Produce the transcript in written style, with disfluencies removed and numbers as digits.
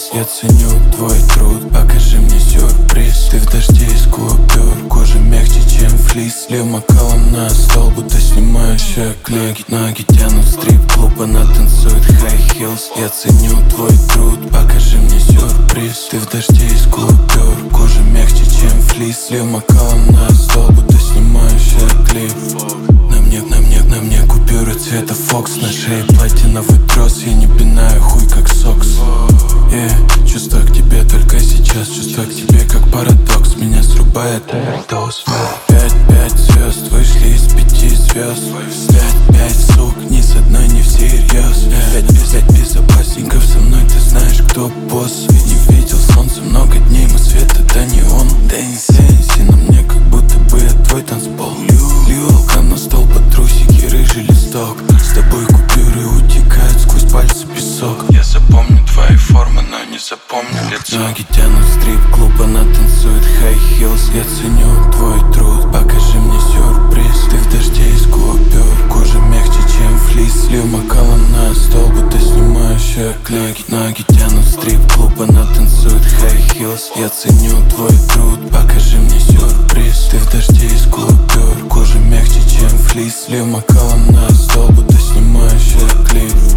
Я ценю твой труд, покажи мне сюрприз. Ты в дожде из купюр, кожа мягче, чем флис. Лев Маккаллан на стол, будто снимающая клей. Ноги тянут стрип-клуб, она танцует high heels. Я ценю твой труд, покажи мне сюрприз. Ты в дожде из купюр, кожа мягче, чем флис. Лев Маккаллан на стол, будто снимающая клип. На мне купюры цвета Фокс. На шее платиновый трос, я не пинаю хуй как сокс. Чувства к тебе только сейчас, чувства к тебе как парадокс. Меня срубает овerdose. 5 звезд вышли из 5 звезд. 5 сук, ни с одной не всерьез. 5 безопасников со мной, ты знаешь, кто босс. Не видел солнца много дней, мы свет это не он. Дэнси на мне, как будто бы я твой танцпол. Лью алкан на стол под трусики, рыжий листок. С тобой купюры утекают сквозь пальцы песок. Я запомню твои формы, но не запомню лицо. Ноги тянут стрип-клуб, она танцует high heels. Я ценю твой труд, покажи мне сюрприз. Ты в дожде из купюр, кожа мягче, чем флис. Лев Маккаллан на стол, будто снимающая клей. Ноги тянут стрип-клуб, она танцует high heels. Я ценю твой труд, покажи мне сюрприз. Ты в дожде из купюр, кожа мягче, чем флис. Лев Маккаллан на стол, будто снимающая клип.